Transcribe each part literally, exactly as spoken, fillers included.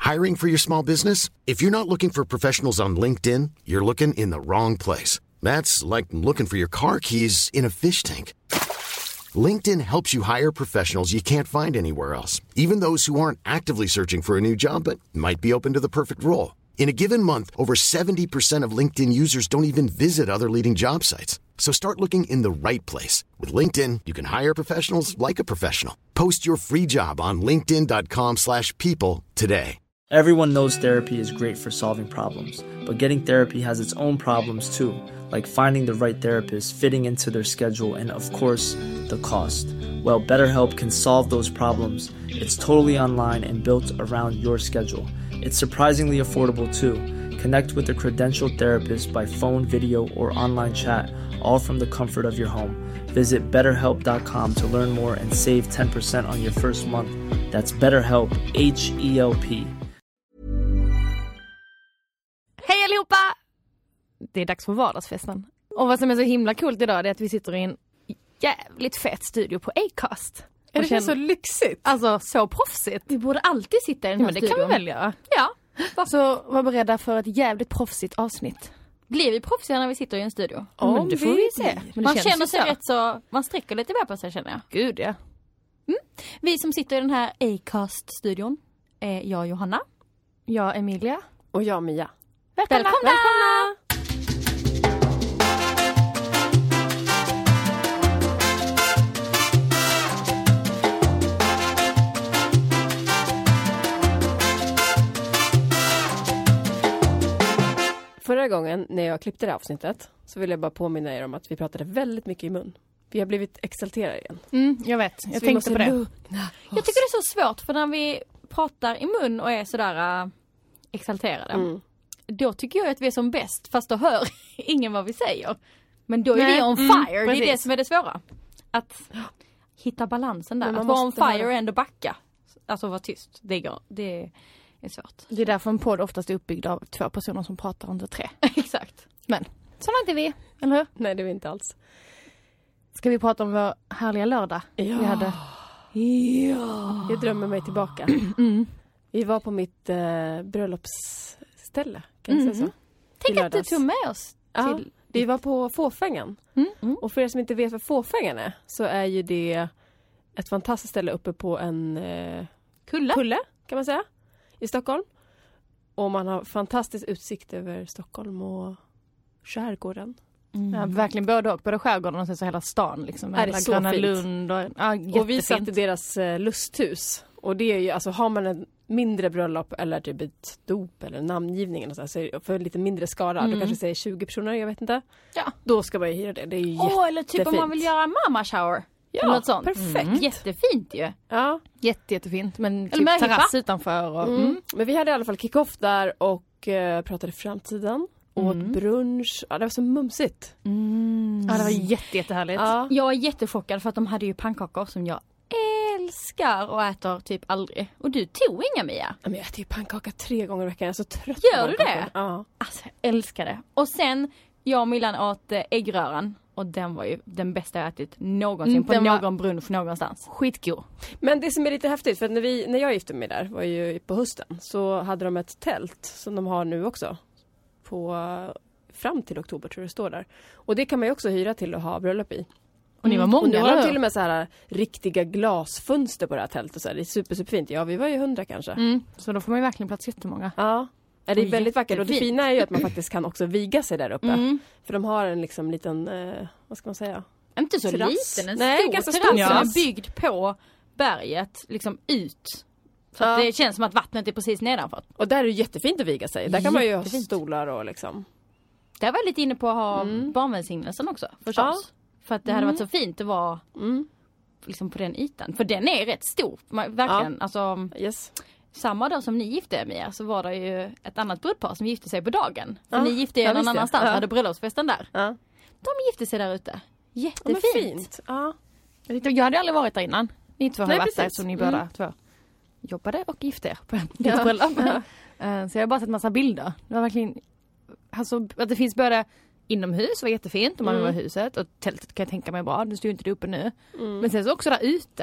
Hiring for your small business? If you're not looking for professionals on LinkedIn, you're looking in the wrong place. That's like looking for your car keys in a fish tank. LinkedIn helps you hire professionals you can't find anywhere else, even those who aren't actively searching for a new job but might be open to the perfect role. In a given month, over seventy percent of LinkedIn users don't even visit other leading job sites. So start looking in the right place. With LinkedIn, you can hire professionals like a professional. Post your free job on linkedin dot com slash people today. Everyone knows therapy is great for solving problems, but getting therapy has its own problems too, like finding the right therapist, fitting into their schedule, and of course, the cost. Well, BetterHelp can solve those problems. It's totally online and built around your schedule. It's surprisingly affordable too. Connect with a credentialed therapist by phone, video, or online chat, all from the comfort of your home. Visit better help dot com to learn more and save ten percent on your first month. That's BetterHelp, H E L P. Hej allihopa! Det är dags för vardagsfesten. Och vad som är så himla coolt idag är att vi sitter i en jävligt fet studio på Acast. Är det känner... så lyxigt? Alltså så proffsigt. Vi borde alltid sitta i den här ja, men det studion. kan vi väl göra. Ja. Så var beredda för ett jävligt proffsigt avsnitt. Blir vi proffsiga när vi sitter i en studio? Ja, men det får vi se. Men man känner sig så. rätt så... Man sträcker lite mer på sig, känner jag. Gud, ja. Mm. Vi som sitter i den här Acast-studion är jag, Johanna. Jag, Emilia. Och jag, Mia. Välkomna! Välkomna! Välkomna! Förra gången när jag klippte det här avsnittet så vill jag bara påminna er om att vi pratade väldigt mycket i mun. Vi har blivit exalterade igen. Mm, jag vet, jag så tänkte på det. Jag tycker det är så svårt för när vi pratar i mun och är sådär uh, exalterade. Mm. Då tycker jag att vi är som bäst, fast då hör ingen vad vi säger. Men då är Nej. vi on fire, mm, det är det som är det svåra. Att hitta balansen där, att vara on fire och ändå backa. Alltså vara tyst, det går, det är svårt. Det är därför en podd oftast är uppbyggd av två personer som pratar under tre. Exakt. Men så var inte vi, eller hur? Nej, det är vi inte alls. Ska vi prata om vår härliga lördag? Ja. Vi hade... ja. Jag drömmer mig tillbaka. Mm. Vi var på mitt eh, bröllopsställe, kan jag mm. säga så. Tänk att du tog med oss till... Ja, vi var på Fåfängan. Mm. Mm. Och för er som inte vet vad Fåfängan är, så är ju det ett fantastiskt ställe uppe på en eh, kulle. kulle, kan man säga, i Stockholm. Och man har fantastisk utsikt över Stockholm och skärgården. Mm. Ja, verkligen både och, både skärgården och så hela stan liksom. Är det så Gröna fint? Lund och, ja, och vi satt i deras eh, lusthus. Och det är ju, alltså har man en mindre bröllop eller typ ett dop eller namngivning eller så, här, så är det för en lite mindre skara, mm. då kanske säger tjugo personer, jag vet inte. Ja. Då ska man ju hyra det, det är ju jättefint. Åh, eller typ om man vill göra en mamma shower. Ja, eller något sånt. perfekt. Mm. Jättefint ju. Ja. Jätte, jättefint, men typ terrass utanför. Och, mm. Mm. Men vi hade i alla fall kick-off där och uh, pratade framtiden. Mm. Åt brunch. Ja, det var så mumsigt. Mm. Ja, det var jätte, jättehärligt. Ja. Jag är jättechockad för att de hade ju pannkakor som jag älskar och äter typ aldrig. Och du tog inga, Mia. Men jag äter ju pannkaka tre gånger i veckan. Jag är så trött. Gör du det? Ja. Alltså, jag älskar det. Och sen, jag och Milan åt äh, äggröran. Och den var ju den bästa jag ätit någonsin. Mm, på någon var... brunch någonstans. Skitgod. Men det som är lite häftigt, för att när, vi, när jag gifte mig där, var ju på hösten, så hade de ett tält som de har nu också. På fram till oktober tror jag det står där. Och det kan man ju också hyra till att ha bröllop i. Och ni var många, och nu har de till och med så här riktiga glasfönster på det här tältet. Så här. Det är super, superfint. Ja, vi var ju hundra kanske. Mm. Så då får man ju verkligen plats jättemånga. Ja, det är väldigt vackert. Och det fina är ju att man faktiskt kan också viga sig där uppe. Mm. För de har en liksom liten, eh, vad ska man säga? Inte så terrass. liten, en Nej, stor ganska terrass stor som är byggd på berget, liksom ut. Så ja. Att det känns som att vattnet är precis nedanför. Och där är det jättefint att viga sig. Där kan man ju ha stolar och liksom... Där var jag lite inne på att ha mm. barnvälsignelsen också, förstås. Ja. För att det hade varit så fint att vara mm. liksom på den ytan. För den är rätt stor, verkligen. Ja. Alltså, yes. Samma dag som ni gifte er med så var det ju ett annat brudpar som gifte sig på dagen. För ja. ni gifte er ja, någon annanstans och ja. hade bröllopsfesten där. Ja. De gifte sig där ute. Jättefint. Ja, fint. Ja. Jag hade aldrig varit där innan. Ni två har Nej, varit precis. där, så ni mm. båda två jobbade och gifte er på ett bröllop. Ja. Så jag har bara sett massa bilder. Det var verkligen... Alltså, att det finns både inomhus, var jättefint om man mm. var i huset. Och tältet kan jag tänka mig bra, det står ju inte det uppe nu. Mm. Men sen så också där ute.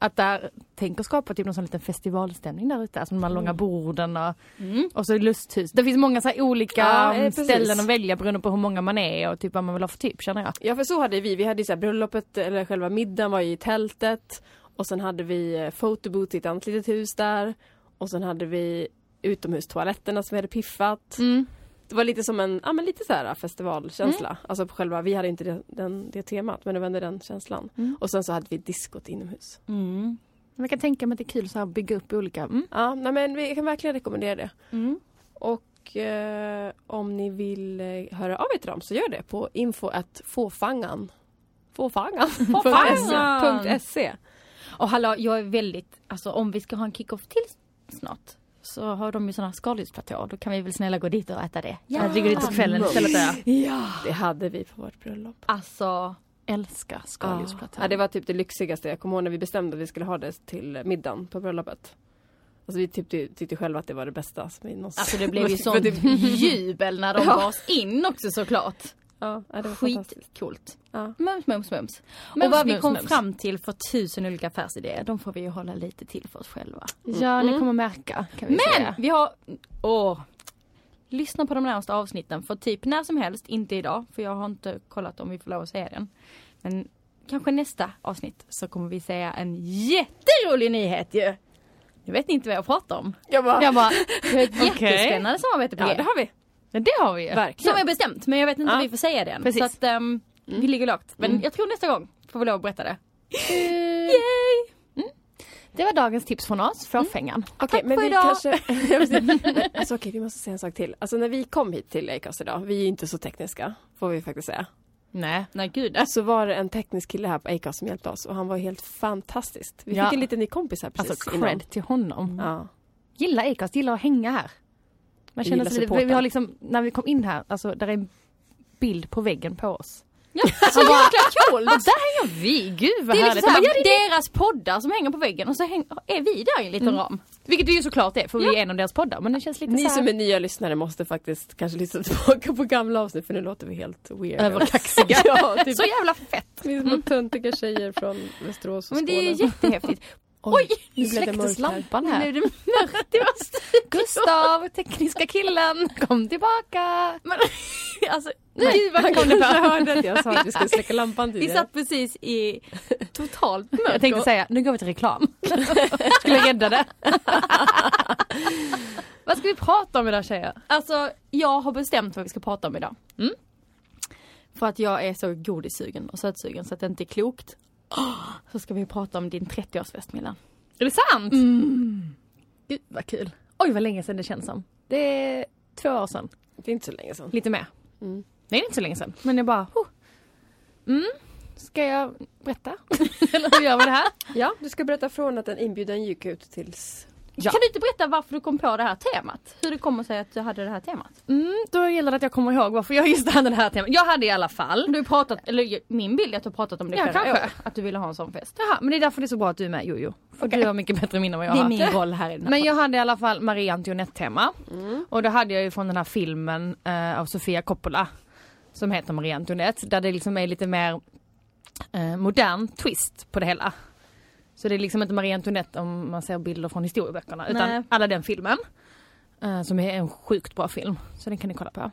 Att där tänker skapa typ någon sån liten festivalstämning där ute. Alltså de här mm. långa borden och, mm. och så lusthus. Det finns många så här olika ja, ställen att välja beroende på hur många man är och typ vad man vill ha för typ, känner jag. Ja, för så hade vi. Vi hade så här bröllopet, eller själva middagen var i tältet. Och sen hade vi fotobooth i ett annat litet hus där. Och sen hade vi utomhustoaletterna som vi hade piffat. Mm. Det var lite som en, ja men lite så här festivalkänsla. Mm. Alltså på själva, vi hade inte det, den, det temat, men det var ändå den känslan. Mm. Och sen så hade vi diskot inomhus. Mm. Jag kan tänka mig att det är kul så här att bygga upp olika. Mm. Ja, nej, men vi kan verkligen rekommendera det. Mm. Och eh, om ni vill eh, höra av er till dem så gör det på info at fåfangan. Fåfangan. Fåfangan. .se. Och hallå, jag är väldigt, alltså om vi ska ha en kick-off till snart. Så har de ju sådana skaldjursplatåer. Då kan vi väl snälla gå dit och äta det. Ja, jag ligger dit på kvällen istället där. Ja, det hade vi på vårt bröllop. Alltså, älskar skaldjursplatåer. Ja, det var typ det lyxigaste. Jag kommer ihåg när vi bestämde att vi skulle ha det till middagen på bröllopet. Alltså vi tyckte, tyckte själva att det var det bästa. Som vi någonsin... Alltså det blev ju sån jubel när de ja. Bars in också såklart. Ja, det var skitcoolt. Ja. Mums, mums, mums. Och vad vi kom mums. fram till för tusen olika affärsidéer, de får vi ju hålla lite till för oss själva. Mm. Ja, ni kommer märka, kan vi Men säga. vi har... Åh, lyssna på de närmaste avsnitten för typ när som helst, inte idag, för jag har inte kollat om vi får lov att säga den. Men kanske nästa avsnitt så kommer vi säga en jätterolig nyhet ju. Jag vet inte vad jag pratar om. Jag bara... Jag bara det är ett okay. jättespännande samarbete på Ja, det har vi. Ja, det har vi ju. Verkligen. Som är bestämt, men jag vet inte ja. om vi får säga det än. Precis. Så att um, mm. vi ligger lågt. Men mm. jag tror nästa gång får vi lov att berätta det. Uh, Yay! Mm. Det var dagens tips från oss, fåfängan. Mm. Okej, okay, men vi idag. kanske... alltså, okej, okay, vi måste säga en sak till. Alltså när vi kom hit till Acast idag, vi är ju inte så tekniska, får vi faktiskt säga. Nej, nej gud. Så var det en teknisk kille här på Acast som hjälpte oss och han var helt fantastisk. Vi ja. fick en liten ny kompis här precis Alltså cred innan. till honom. Mm. Ja. Gillar Acast, gillar att hänga här. Man känner sig lite, vi har liksom, när vi kom in här, alltså där är en bild på väggen på oss. Ja, så jäkla coolt. Och där hänger vi, gud vad det är härligt. Liksom såhär, det är deras poddar som hänger på väggen och så häng, är vi där i en liten mm. ram. Vilket det ju såklart är, för ja. vi är en av deras poddar. Men det känns lite Ni så här... som är nya lyssnare måste faktiskt kanske lyssna tillbaka på gamla avsnitt, för nu låter vi helt weird. Överkaxiga. Ja, typ. Så jävla fett. Vi är små töntiga tjejer från Västerås och Men det är Skåne. jättehäftigt. Oj, Oj, nu släcktes lampan här. Nu blev det mörkt. Det var Gustav, tekniska killen, kom tillbaka. Men, alltså, nej, vad kom det på? Jag hörde att jag sa att vi skulle släcka lampan tidigare. Vi satt precis i totalt mörkt. Jag tänkte säga, nu går vi till reklam. Skulle rädda det. Vad ska vi prata om idag, tjejer? Alltså, jag har bestämt vad vi ska prata om idag. Mm. För att jag är så godissugen och sötsugen så att det inte är klokt. Så ska vi prata om din trettioårsfest, Milla. Är det sant? Mm. Gud, vad kul. Oj, vad länge sedan det känns som. Det är två år sedan. Det är inte så länge sedan. Lite mer. Mm. Nej, det är inte så länge sedan. Men jag bara, oh. mm. Ska jag berätta? Eller hur gör vi det här? Ja, du ska berätta från att en inbjudan gick ut tills... Ja. Kan du inte berätta varför du kom på det här temat? Hur det kommer sig att du hade det här temat? Mm, då gäller det att jag kommer ihåg varför jag just hade det här temat. Jag hade i alla fall. Du har pratat, eller min bild är att du har pratat om det ja, flera kanske. år. Att du ville ha en sån fest. Jaha, men det är därför det är så bra att du är med, Jojo. För okay. du har mycket bättre minne än vad jag har. Det är min roll här i den här Men jag hade i alla fall Marie Antoinette-tema. Mm. Och då hade jag ju från den här filmen uh, av Sofia Coppola. Som heter Marie Antoinette. Där det liksom är lite mer uh, modern twist på det hela. Så det är liksom inte Marie Antoinette om man ser bilder från historieböckerna. Utan Nej. alla den filmen. Uh, som är en sjukt bra film. Så den kan ni kolla på.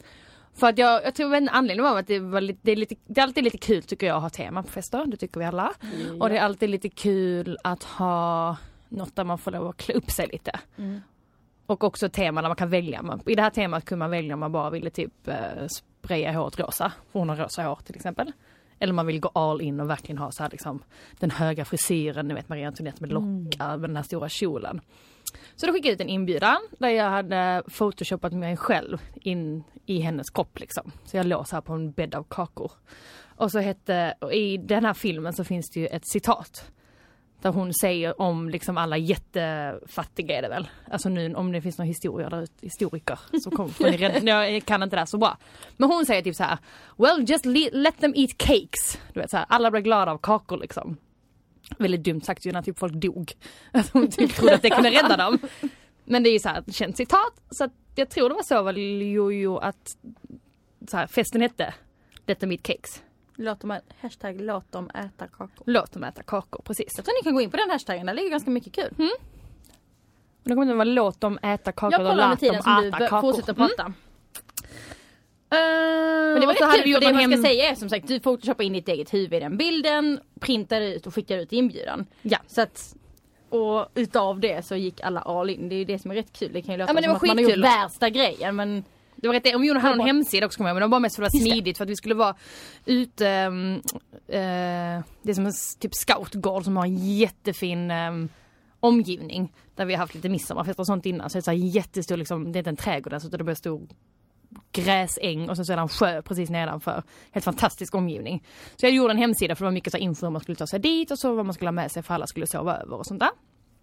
För att jag, jag tror en anledning var att det, var lite, det, är lite, det är alltid lite kul tycker jag att ha tema på fester. Det tycker vi alla. Mm. Och det är alltid lite kul att ha något där man får lov att klä upp sig lite. Mm. Och också tema där man kan välja. I det här temat kunde man välja om man bara ville typ uh, spraya håret rosa. För hon har rosa hår till exempel. Eller man vill gå all in och verkligen ha så här liksom den höga frisyren, ni vet Marie Antoinette med lockar, mm. med den här stora kjolen. Så då skickade jag ut en inbjudan där jag hade photoshopat mig själv in i hennes kropp liksom. Så jag låg så här på en bädd av kakor. Och så hette, och i den här filmen så finns det ju ett citat. Där hon säger om liksom alla jättefattiga är det väl. Alltså nu om det finns några historier där ute, historiker så kommer får ni rädda. Jag kan inte det så bra. Men hon säger typ så här: well, just le- let them eat cakes. Du vet så här, alla blir glada av kakor liksom. Väldigt dumt sagt ju när typ folk dog. Att hon typ trodde att det kunde rädda dem. Men det är ju så här ett känt citat. Så att jag tror det var så väl Jojo att så här, festen hette Let them eat cakes. Låt dem, ä- hashtag låt dem äta kakor. Låt dem äta kakor, precis. Jag tror ni kan gå in på den hashtaggen, där ligger ganska mycket kul. Mm. Och då kommer det vara låt dem äta kakor Jag och kollar med låt dem tiden som du äta bör- kakor. fortsätter prata. Mm. Men det var och så rätt hade kul, vi för gjort det en man ska hem... säga är som sagt, du photoshopar in ditt eget huvud i den bilden, printar ut och skickar ut inbjudan. Ja. Så att, och utav det så gick alla all in. Det är ju det som är rätt kul. Det kan ju låta Ja, men det som var att man har gjort skitkul. värsta grejen, men Det var rätt, om vi gjorde Det en var- hemsida också kommer jag, men det var bara mest för att det var Just det. smidigt för att vi skulle vara ute, um, uh, det är som en s- typ scoutgård som har en jättefin um, omgivning där vi har haft lite midsommarfester och sånt innan, så det är så här jättestor liksom, det är inte en trädgård där, så det är bara stor gräsäng och sen så är det en sjö precis nedanför. Helt fantastisk omgivning. Så jag gjorde en hemsida för det var mycket så här info hur man skulle ta sig dit och så vad man skulle ha med sig för alla skulle sova över och sånt där.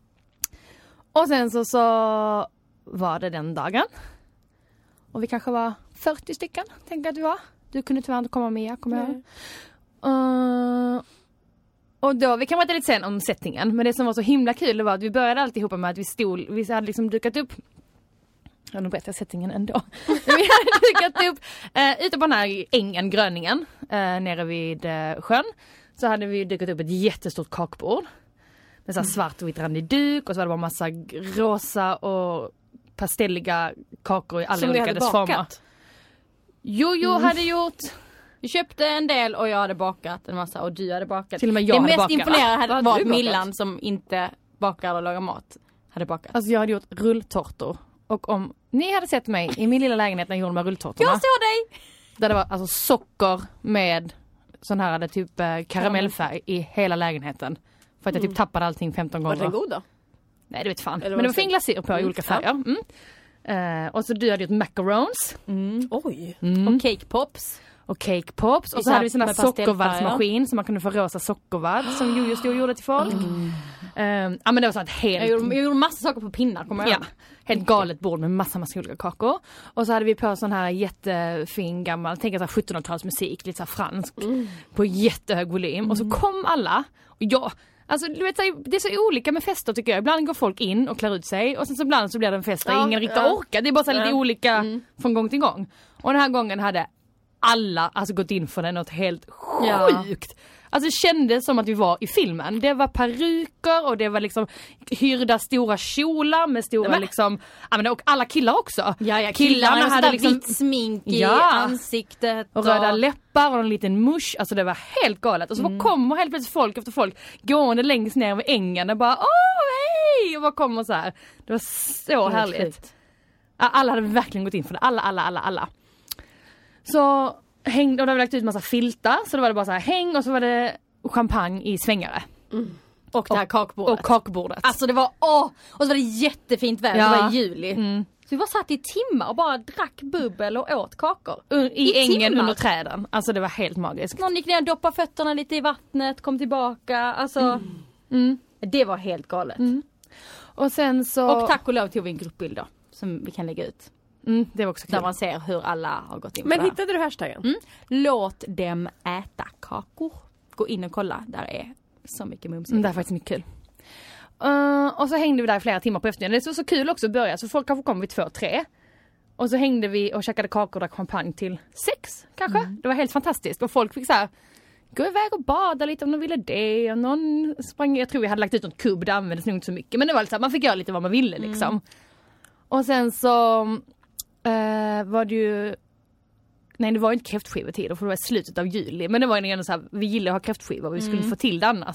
Och sen så, så var det den dagen. Och vi kanske var fyrtio stycken, tänkte jag att vi var. Du kunde tyvärr inte komma med, kommer jag ihåg. Uh, och då, vi kan prata lite sen om settingen, men det som var så himla kul det var att vi började alltihopa med att vi stod, vi hade liksom dukat upp. Ja, nu berättar jag settingen ändå. Vi hade dukat upp uh, ute på den här ängen, Gröningen, uh, nere vid uh, sjön. Så hade vi dukat upp ett jättestort kakbord. Med så här svart och vitt randig duk och så var det bara massa rosa och pastelliga kakor i alla Som ni olika hade dess bakat? former. Jojo Mm. hade gjort. vi köpte en del och jag hade bakat en massa och du hade bakat. Till och med jag det hade mest bakat. imponerande Vad hade hade var du att bakat? Millan som inte bakar eller lagar mat hade bakat. Alltså jag hade gjort rulltårtor. Och om ni hade sett mig i min lilla lägenhet när jag gjorde de här rulltårtorna. Jag såg dig! Där det var alltså socker med sån här hade typ eh, karamellfärg i hela lägenheten. För att jag typ tappade allting femton Var gånger. den god då? Nej, det vet fan. Eller Men var det det var fin glasyr på i Mm, olika färger. Mm. Eh, och så du hade gjort macarons. Mm. Oj. Mm. Och cake pops. Och cake pops. Och så Med hade vi sån här pastellfärger. sockervaddsmaskin så man kunde få rosa sockervadd som Jojo stod och gjorde till folk. Eh, ja men det var sånt helt... Jag gjorde, jag gjorde massa saker på pinnar, kommer jag Ja, ihåg. helt galet bord med massa, massa olika kakor. Och så hade vi på sån här jättefin gammal, tänk att sjuttonhundratalsmusik, lite så här fransk, på jättehög volym. Och så kom alla, och jag, alltså du vet, så här, det är så olika med fester tycker jag. Ibland går folk in och klär ut sig och sen så ibland så blir det en fest där Ja, ingen riktigt ja. orkar. Det är bara så här lite Ja. olika Mm. från gång till gång. Och den här gången hade alla alltså gått in för det något helt Ja. sjukt. Alltså det kändes som att vi var i filmen. Det var peruker och det var liksom hyrda stora kjolar med stora Nej, men- liksom, ja men och alla killar också. Ja, ja, Killarna killarna hade hade liksom- vitt smink i Ja. ansiktet. Och röda läppar och en liten musch. Alltså det var helt galet. Och så bara kommer helt plötsligt folk efter folk gående längst ner över ängen och bara åh hej! Och bara kommer så här. Det var så Helt härligt. sjukt. Ja, alla hade verkligen gått in för det. Alla, alla, alla, alla. Så hängde, och då hade vi lagt ut massa filtar. Så då var det bara så här häng och så var det champagne i svängare. Och det här kakbordet. Och kakbordet. Alltså det var, åh! Och så var det jättefint väder, Ja. det var i juli. Mm. Så vi var satt i timmar och bara drack bubbel och åt kakor. I, I ängen timmar. under träden. Alltså det var helt magiskt. Någon gick ner och doppade fötterna lite i vattnet, kom tillbaka. Alltså, Mm. det var helt galet. Mm. Och sen så... Och tack och lov tog vi en gruppbild då, som vi kan lägga ut. Mm, det var också kul. Där man ser hur alla har gått in på Men det här. hittade du hashtaggen? Mm. Låt dem äta kakor. Gå in och kolla, där är så mycket mums. Mm, det är faktiskt mycket kul. Uh, och så hängde vi där i flera timmar på eftermiddagen. Det var så kul också att börja. Så folk kanske kom vid två, tre. Och så hängde vi och käkade kakor och drack champagne till sex kanske. Mm. Det var helt fantastiskt. Och folk fick så här gå iväg och bada lite om de ville det. Och någon sprang, jag tror vi hade lagt ut något kubb, det användes nog inte så mycket. Men det var lite så här, man fick göra lite vad man ville liksom. Mm. Och sen så uh, var det ju... Nej, det var ju inte kräftskivetider för det var i slutet av juli. Men det var ju ändå så här, vi gillade att ha kräftskivor och vi skulle Mm. få till det annars.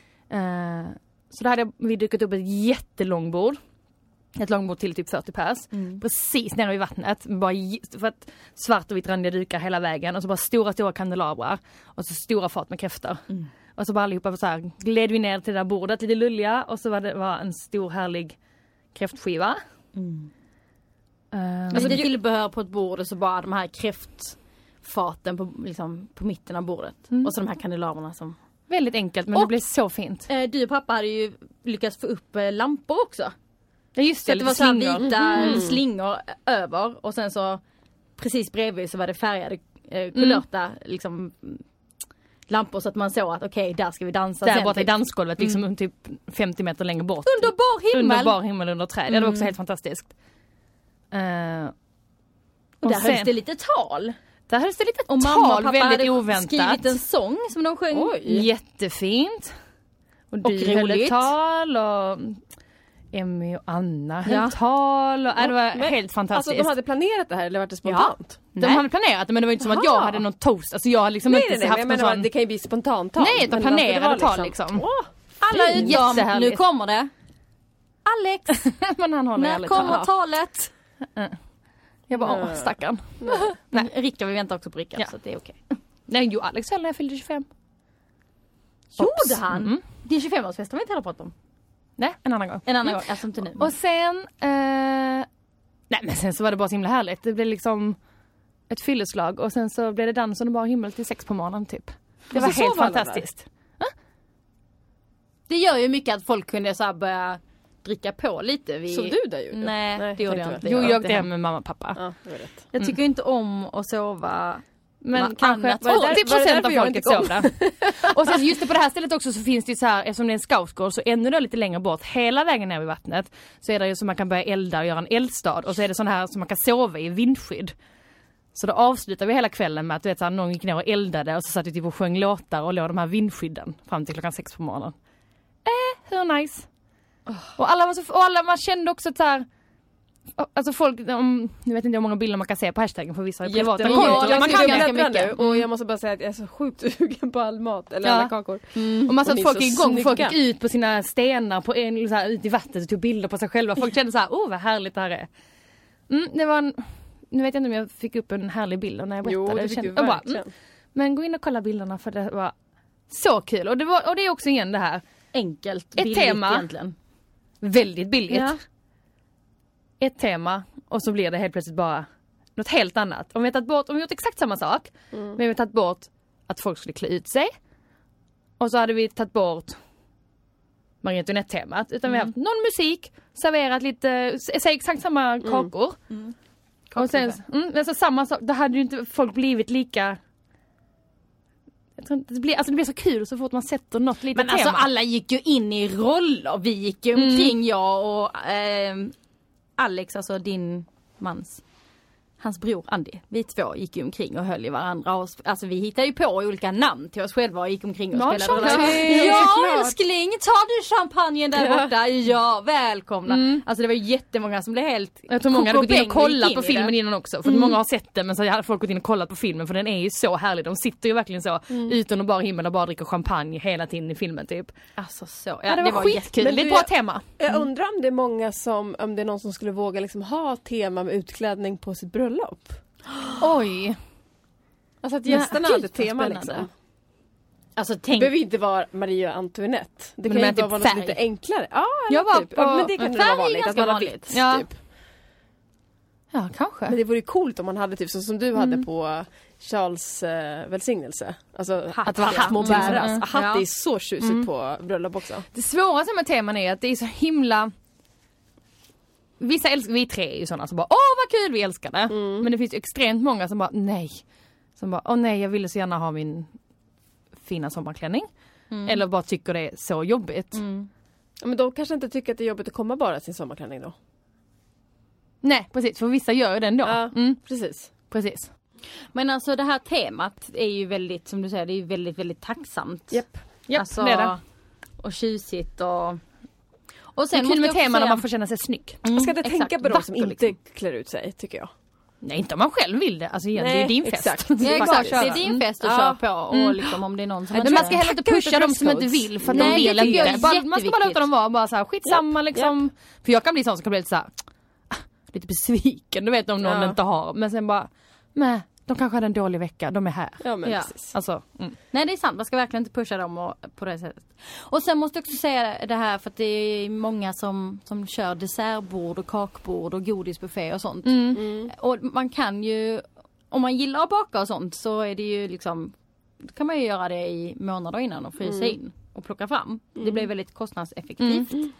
Uh, så då hade vi dukat upp ett jättelångt bord. Ett långbord till typ fyrtio pers. Mm. Precis nere vid vattnet. Bara j- för att svart och vitt randiga dukar hela vägen. Och så bara stora, stora kandelabrar. Och så stora fat med kräftor. Mm. Och så bara allihopa så här gled vi ner till det där bordet lite lulliga. Och så var det var en stor härlig kräftskiva. Mm. Uh, Alltså det tillbehör på ett bord och så bara de här kräftfaten på, liksom, på mitten av bordet. Mm. Och så de här kandelaberna som... väldigt enkelt men Och- det blev så fint. Eh, du och pappa hade ju lyckats få upp eh, lampor också. Ja just Så det, att det lite var så här slingor. vita Mm. slingor över och sen så precis bredvid så var det färgade eh, kulörta liksom mm, lampor så att man såg att okej, där ska vi dansa Där sen. borta i typ. dansgolvet liksom typ femtio meter längre bort. Under bar himmel! Under bar himmel under träd. Ja, det var också Mm. helt fantastiskt. Uh, och där hölls det lite tal. Där hölls det lite Och mamma och tal, pappa väldigt hade oväntat. skrivit en sång som de sjöng. Oj. Jättefint. Och du Och höll ett roligt. tal och Emmy och Anna höll Ja. tal. Och, äh, det var Men, helt fantastiskt. Alltså de hade planerat det här eller var det spontant? De Nej. hade planerat det, men det var inte som att jag Jaha. hade någon toast. Alltså jag hade liksom Nej, inte nej, nej, haft men någon jag menar, sån... det kan ju bli spontant tal. Nej, de men planerade det var tal liksom. Åh, Alla utom, Jättehärligt. nu kommer det. Alex, Men han håller när aldrig kommer tal. talet? Jag bara, åh Nej. stackarn. Nej. Rickard, vi väntar också på Rickard Ja. så det är okej. Nej, jo, Alex höll när jag fyllde tjugofem. Gjorde han? Mm. Din tjugofemårsfest har vi inte heller pratat om. Nej, en annan gång. En annan gång, alltså inte nu. Och sen... Eh... Nej, men sen så var det bara så himla härligt. Det blev liksom ett fylleslag och sen så blev det dans under bar himmel till sex på morgonen typ. Det Och var så helt sov alla fantastiskt. Det gör ju mycket att folk kunde så här börja dricka på lite. Vi... Sov du där ju? Nej, Nej, det gjorde tänkte jag väl. inte. Jo, Jag jag åkte åkte hem hem. med mamma och pappa. Ja, det var rätt. Jag tycker inte om att sova. Men Men kanske annat- Var det där- åttio var det procent därför av jag folket inte kom? sov där. Och sen just det, på det här stället också så finns det ju så här, eftersom det är en scoutgård så ännu då lite längre bort, hela vägen ner vid vattnet, så är det ju så man kan börja elda och göra en eldstad och så är det sån här som man kan sova i vindskydd. Så då avslutar vi hela kvällen med att du vet, så här, någon gick ner och eldade och så satt vi typ och sjöng låtar och låg de här vindskydden fram till klockan sex på morgonen. Eh, hur nice. Och alla var så, och alla, man kände också att så här, alltså folk, om, jag vet inte hur många bilder man kan se på hashtaggen för vissa privata Jättemånga. konton. Jag Man sitter kan och ganska bläddrar mycket. nu och jag måste bara säga att jag är så sjukt sugen på all mat eller Ja. alla kakor. Och man såg Och ni att folk är gick så igång, folk snygga. gick ut på sina stenar på en, så här, ut i vattnet och tog bilder på sig själva. Folk kände så här, åh oh, vad härligt det här är. Mm, det var en, nu vet jag inte om jag fick upp en härlig bild när jag berättade. Jo, det Jag fick kände- du jag bara, verkligen. mm, men gå in och kolla bilderna för det var så kul. Och det, var, och det är också igen det här, Enkelt, Ett billigt tema. egentligen. väldigt billigt. Ja. Ett tema och så blir det helt plötsligt bara något helt annat. Om vi har tagit bort, om vi gjort exakt samma sak, Mm. men vi har tagit bort att folk skulle klä ut sig. Och så hade vi tagit bort Marie Antoinette-temat. Utan vi har haft någon musik, serverat lite, säg exakt samma kakor. Och sen, mm, alltså samma sak, då hade ju inte folk blivit lika... Jag tror inte, det blir, alltså det blir så kul så fort man sätter något litet Men tema. alltså alla gick ju in i roller. Vi gick ju omkring, jag och ehm, Alex, alltså din mans, hans bror Andy. Vi två gick ju omkring och höll i varandra. Och, sp- alltså vi hittade ju på olika namn till oss själva och gick omkring och Ja, spelade. såklart. roller. Ja Såklart. älskling, tar du champagnen där borta? Ja, välkomna. Alltså det var jättemånga som blev helt Jag tror många hade gått in och kokobäng kollat gick på in i filmen det. innan också. För många har sett den men så hade folk gått in och kollat på filmen för den är ju så härlig. De sitter ju verkligen så utan och bara himmel och bara dricker champagne hela tiden i filmen typ. Alltså så, ja, Ja, det, var skitkul. Men Det är ett du, bra jag- tema. Jag undrar om det är många som, om det är någon som skulle våga liksom ha tema med utklädning på sitt bröllop. Oj. Alltså att Ja, gästerna gud, hade vad tema spännande. liksom. Alltså Det tänk, behöver inte vara Maria Antoinette. Det Men kan ju med bara typ vara något färg. lite enklare. Ja, Jag var typ. på- Ja, men det kan men nog vara färg är vanligt. Att ganska man har vanligt. vitt, Ja. typ. Ja, kanske. Men det vore ju coolt om man hade typ så som du hade på Charles eh, välsignelse. Alltså Hatt, att vara ja. hatt må Mm. bäras. Mm. Hatt Ja. är så tjusigt på bröllop också. Det svåraste med teman är att det är så himla... Vissa älskar, vi tre är ju sådana som bara åh vad kul, vi älskar det. Men det finns ju extremt många som bara nej. Som bara åh nej, jag ville så gärna ha min fina sommarklänning. Eller bara tycker det är så jobbigt. Ja, men de kanske inte tycker att det är jobbigt att komma bara i sin sommarklänning då. Nej precis, för vissa gör ju det ändå. Ja, Mm, precis. precis. men alltså det här temat är ju väldigt, som du säger, det är ju väldigt, väldigt tacksamt. Japp. Japp, Alltså, det är det. och tjusigt och... Och Det är kul måste med jag också teman när säga- man får känna sig snygg. Man ska inte exakt. tänka på de som Vacker, inte liksom. klär ut sig, tycker jag. Nej, inte om man själv vill det. Alltså igen, det är Nej, ju din fest. exakt. Ja, Det är bara exakt. att köra. Det är din fest att Ja. köra på och liksom om det är någon som Men inte- man ska heller inte Tacka ut pusha de som inte dresscodes. vill för att Nej, de det vill tycker jag inte. är Bara, man ska bara jätteviktigt. låta dem vara bara så här, skitsamma liksom. För jag kan bli sån som kan bli lite så här, ah, lite besviken, du vet om någon Ja. inte har. Men sen bara, nej, de kanske hade en dålig vecka, de är här. Ja, men Ja. precis. Alltså, mm. Nej, det är sant. Man ska verkligen inte pusha dem och, på det sättet. Och sen måste jag också säga det här för att det är många som, som kör dessertbord och kakbord och godisbuffé och sånt. Mm. Och man kan ju, om man gillar att baka och sånt så är det ju liksom, då kan man ju göra det i månader innan och frysa in och plocka fram. Det blir väldigt kostnadseffektivt.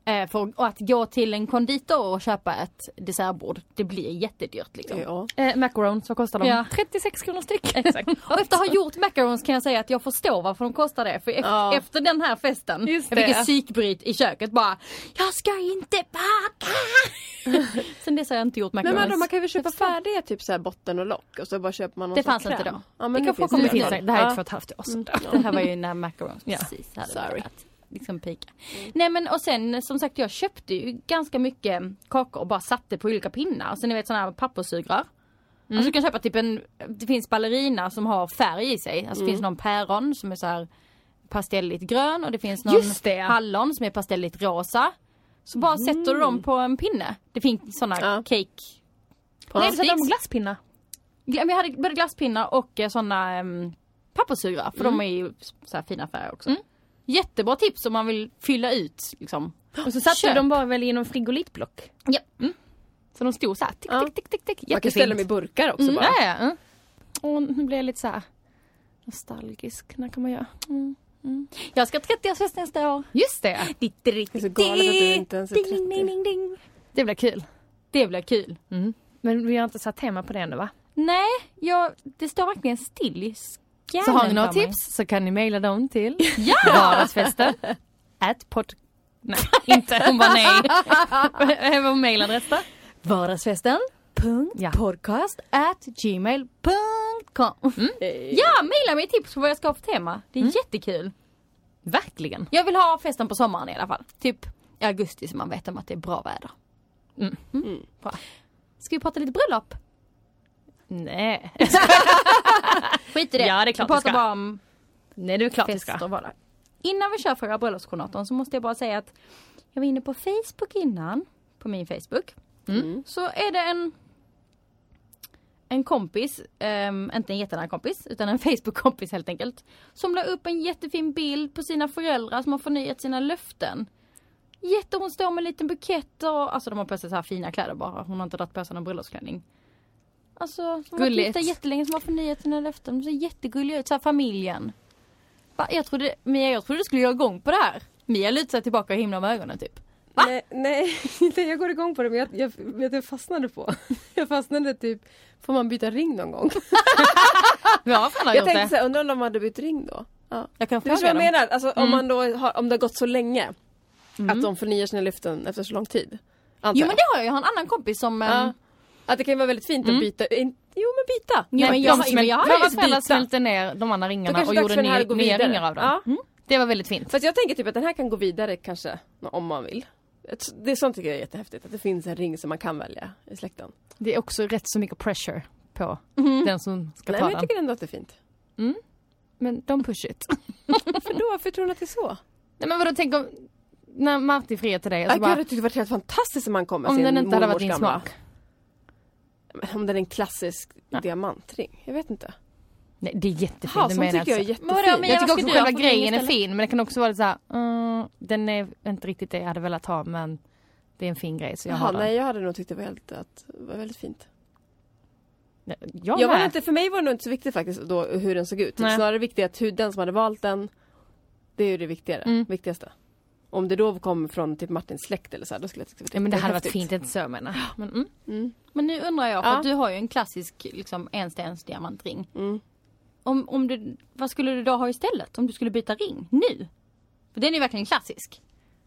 Eh, för att gå till en konditor och köpa ett dessertbord, det blir jättedyrt liksom. Ja. Eh, macarons, vad kostar de? Ja. trettiosex kronor styck. Exakt. Och efter att ha gjort macarons kan jag säga att jag förstår varför de kostar det. För efter, Ja. efter den här festen, Just jag fick det. ett psykbryt i köket bara, jag ska inte baka! Sen dess har jag inte gjort Men macarons. vadå, man kan ju köpa färdiga typ så här botten och lock och så bara köper man någon Det sån fanns kräm. inte då. Ja, men Det nu kan finns få Nu det. finns det, det här är Ja. två och ett halvt år sedan. Det här var ju när macarons Ja. precis hade Sorry. börjat liksom pika. Nej men och sen som sagt jag köpte ju ganska mycket kakor och bara satte på olika pinnar. Så ni vet sådana här papperssugrör. Mm. Alltså du kan köpa typ en, det finns ballerina som har färg i sig. Alltså det finns någon päron som är så här pastelligt grön och det finns någon Just det. hallon som är pastelligt rosa. Så bara sätter du dem på en pinne. Det finns sådana Ja. cake. Nej, det är sticks. de glasspinnar. Gla- Vi hade både glasspinnar och eh, sådana um, papperssugrör. För de är ju så här fina färger också. Mm. Jättebra tips om man vill fylla ut liksom. Och så satte Köp. de bara väl i någon frigolitblock. Ja. Så de stod så här, tick, Ja. tick, tick, tick, tick. Man kan ställa dem i burkar också Mm. bara. Ja, ja. Mm. Och nu blir jag lite så här nostalgisk. När kan man göra? Mm. Jag ska ha trettioårsfest nästa år. Just det. Det är så galet att du inte ens är Ding, ding, trettio. ding, ding. Det blir kul. Det blir kul. Mm. Men vi har inte satt tema på det ännu va? Nej, jag, det står verkligen still i skallen Så har ni några på mig. tips så kan ni mejla dem till Ja! vardagsfesten. At pod... Nej, inte. Hon bara nej. Vad var mejladress då? Vardagsfesten. Punkt Ja. podcast at gmail punkt com. Eh, Ja, mejla mig tips på vad jag ska ha för tema. Det är jättekul. Verkligen. Jag vill ha festen på sommaren i alla fall. Typ i augusti så man vet om att det är bra väder. Mm. Mm. Bra. Ska vi prata lite bröllop? Nej. Skit i det. Ja, det är klart vi vi pratar ska. bara om Nej, det är klart vi fester ska. och vardag. Innan vi kör förra bröllopskoordinatorn så måste jag bara säga att jag var inne på Facebook innan. På min Facebook. Mm. Så är det en en kompis, um, inte en jättenära kompis, utan en Facebook-kompis helt enkelt. Som la upp en jättefin bild på sina föräldrar som har förnyat sina löften. Jätte, hon står med en liten bukett och, alltså de har på sig så här fina kläder bara. Hon har inte dragit på sig någon bröllopsklänning. Alltså, som har varit Gulligt. gifta jättelänge, som har förnyat sina löften. De ser jättegulliga ut, så här familjen. Va? Jag trodde, Mia, jag trodde du skulle göra igång på det här. Mia lutar sig tillbaka och himlar med ögonen typ. Va? Nej, nej, nej, jag går igång på det men jag, jag vet jag fastnade på. Jag fastnade typ, får man byta ring någon gång? Ja, fan har Jag gjort tänkte det. så här, undrar om de hade bytt ring då? Ja. Jag kan Det är så fråga jag dem. menar, alltså, om, Mm. man då har, om det har gått så länge Mm. att de förnyar sina löften efter så lång tid. Antar Jo men jag. det har jag, jag har en annan kompis som... Ja. ehm, Att det kan vara väldigt fint Mm. att byta. In, jo men byta! Jo, men Nej, jag, de men smält, jag har våra just föräldrar byta. smälte ner de andra Då ringarna kanske och dags gjorde för den här nya, att gå nya vidare. ringar av dem. Ja. Mm. Det var väldigt fint. Fast jag tänker typ att den här kan gå vidare kanske, om man vill. Ett- Det är sånt tycker jag är jättehäftigt, att det finns en ring som man kan välja i släkten. Det är också rätt så mycket pressure på den som ska Nej ta men jag den. tycker ändå att det är fint. Men de push it. För då, varför tror du att det är så? Nej men vadå, tänk om när Martin friar till dig och Jag så bara, bara, jag tyckte det var helt fantastiskt om man kom med om sin den inte hade varit mormors din gamla. smak. Men om den är en klassisk Ja. diamantring, jag vet inte. Nej det är jättefint. Jaha, det sånt menar tycker jag är inte. jättefint. Men vadå, men Jag tycker vad också ska du ha själva för ring grejen är istället? fin men det kan också vara lite såhär, mm, den är inte riktigt det jag hade velat ha men det är en fin grej så jag Jaha, har den. nej jag hade nog tyckt det var, helt, att, det var väldigt fint. Nej, Jag, Jag var med. inte, för mig var det nog inte så viktigt faktiskt då hur den såg ut. Nej. Snarare viktigt att hur den som hade valt den, det är ju det viktigare, Mm. viktigaste. Om det då kom från typ Martins släkt eller så här, då skulle jag tycka Ja, men det hade varit häftigt. fint, inte så jag menar. Men, mm. Mm. Men nu undrar jag, för Ja. att du har ju en klassisk liksom, enstens diamantring. Mm. Om, om du, vad skulle du då ha istället om du skulle byta ring nu? För den är ju verkligen klassisk.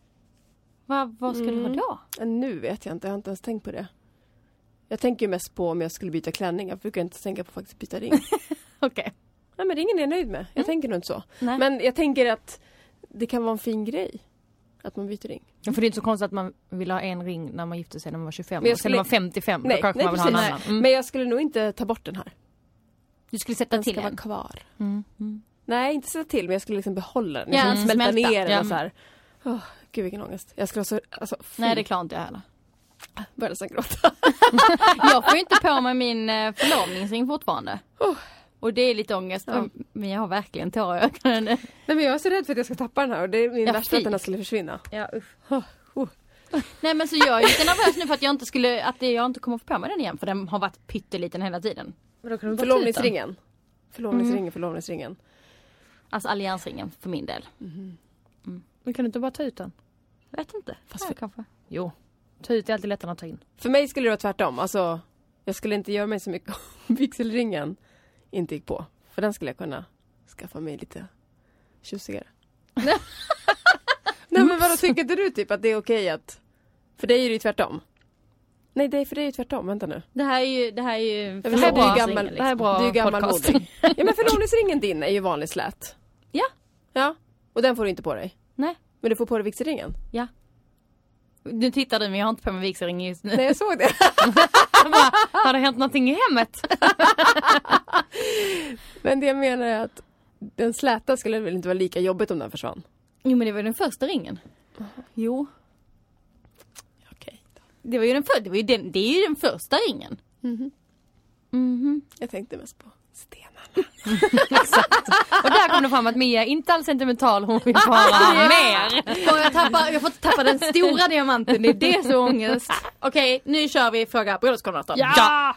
Va, vad ska du ha Mm. då? Men nu vet jag inte, jag har inte ens tänkt på det. Jag tänker ju mest på om jag skulle byta klänning. Jag brukar inte tänka på att faktiskt byta ring. Okej. Nej men ringen är jag nöjd med. Jag tänker nog inte så. Nej. Men jag tänker att det kan vara en fin grej. Att man byter ring. Ja, för det är inte så konstigt att man vill ha en ring när man gifter sig när man var tjugofem Men jag och sen när man skulle- var femtiofem Nej, då kanske nej man vill ha en precis. annan. Mm. Men jag skulle nog inte ta bort den här. Du skulle sätta Den till ska vara en? kvar. Mm. Mm. Nej, inte sätta till men jag skulle liksom behålla den. Ja, Jag skulle smälta smälta. ner den Ja. och så här. Åh, gud vilken ångest. Jag skulle vara så, alltså, fy. Nej, det klarar inte jag heller. Började nästan gråta. Jag får ju inte på mig min eh, förlovningsring fortfarande. Oh. Och det är lite ångest. Ja. Men jag har verkligen tårar i ögonen. Nej men jag är så rädd för att jag ska tappa den här och det är min Ja, värsta fy. att den här skulle försvinna. Ja, usch. Oh. Nej men så jag är ju lite nervös nu för att jag inte skulle, att det, jag inte kommer få på mig den igen. För den har varit pytteliten hela tiden. Förlovningsringen. Förlovningsringen, förlovningsringen. Alltså alliansringen för min del. Men kan du inte bara ta ut den? Vet inte. Fast ja, för, kanske. Jo, ta ut är alltid lättare att ta in. För mig skulle det vara tvärtom. Alltså, jag skulle inte göra mig så mycket om vigselringen inte gick på. För den skulle jag kunna skaffa mig lite tjusigare. Nej, men vadå, tycker inte du typ att det är okej att... För dig är det ju tvärtom. Nej, det är för dig är ju tvärtom. Vänta nu. Det här är ju... Det här är ju... Det här är ju gammal, liksom. Det här är bra det är ju gammal podcast. modig. Ja, men förlovningsringen din är ju vanlig slät. Ja. Ja, och den får du inte på dig. Nej. Men du får på dig vigselringen. Ja. Nu tittar du, men jag har inte på mig vigselringen just nu. Nej, jag såg det. Bara, har det hänt någonting i hemmet? Men det jag menar är att den släta skulle väl inte vara lika jobbigt om den försvann. Jo, men det var ju den första ringen. Jo. Okej. Det var ju den för, det var ju den, det är ju den första ringen. Mhm. Mhm. Jag tänkte mest på stenarna. Exakt. Och där kom det fram att Mia är inte alls sentimental, hon vill bara mer. Och jag tappar, jag får inte tappa den stora diamanten, det är det som är ångest. Okej, nu kör vi fråga bröllopskoordinatorn. Ja! ja!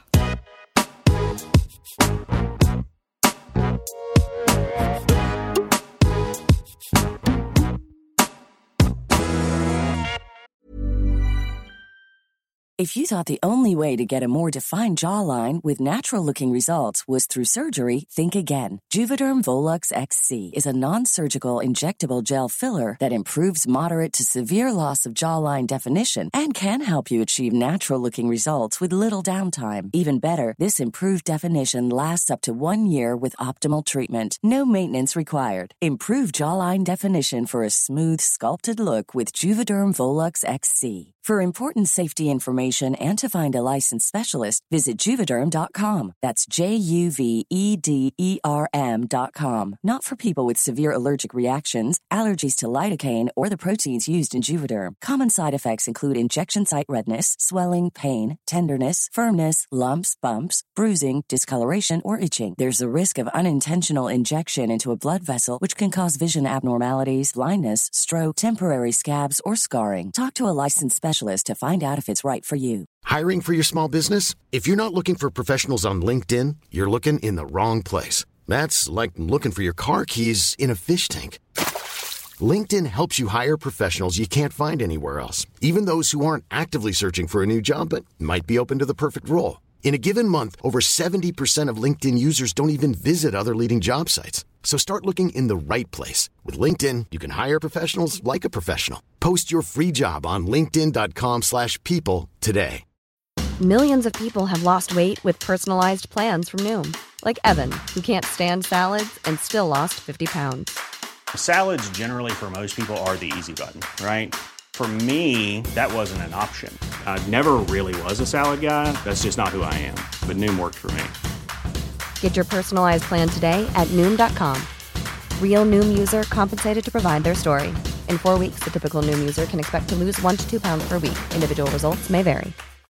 If you thought the only way to get a more defined jawline with natural-looking results was through surgery, think again. Juvederm Volux X C is a non-surgical injectable gel filler that improves moderate to severe loss of jawline definition and can help you achieve natural-looking results with little downtime. Even better, this improved definition lasts up to one year with optimal treatment. No maintenance required. Improve jawline definition for a smooth, sculpted look with Juvederm Volux X C. For important safety information and to find a licensed specialist, visit Juvederm dot com. That's J U V E D E R M dot com. Not for people with severe allergic reactions, allergies to lidocaine, or the proteins used in Juvederm. Common side effects include injection site redness, swelling, pain, tenderness, firmness, lumps, bumps, bruising, discoloration, or itching. There's a risk of unintentional injection into a blood vessel, which can cause vision abnormalities, blindness, stroke, temporary scabs, or scarring. Talk to a licensed specialist to find out if it's right for you. Hiring for your small business? If you're not looking for professionals on LinkedIn, you're looking in the wrong place. That's like looking for your car keys in a fish tank. LinkedIn helps you hire professionals you can't find anywhere else, even those who aren't actively searching for a new job but might be open to the perfect role. In a given month, over seventy percent of LinkedIn users don't even visit other leading job sites. So start looking in the right place. With LinkedIn, you can hire professionals like a professional. Post your free job on linkedin dot com slash people today. Millions of people have lost weight with personalized plans from Noom. Like Evan, who can't stand salads and still lost fifty pounds. Salads generally for most people are the easy button, right? For me, that wasn't an option. I never really was a salad guy. That's just not who I am. But Noom worked for me. Get your personalized plan today at Noom dot com. Real Noom user compensated to provide their story. In four weeks, the typical Noom user can expect to lose one to two pounds per week. Individual results may vary.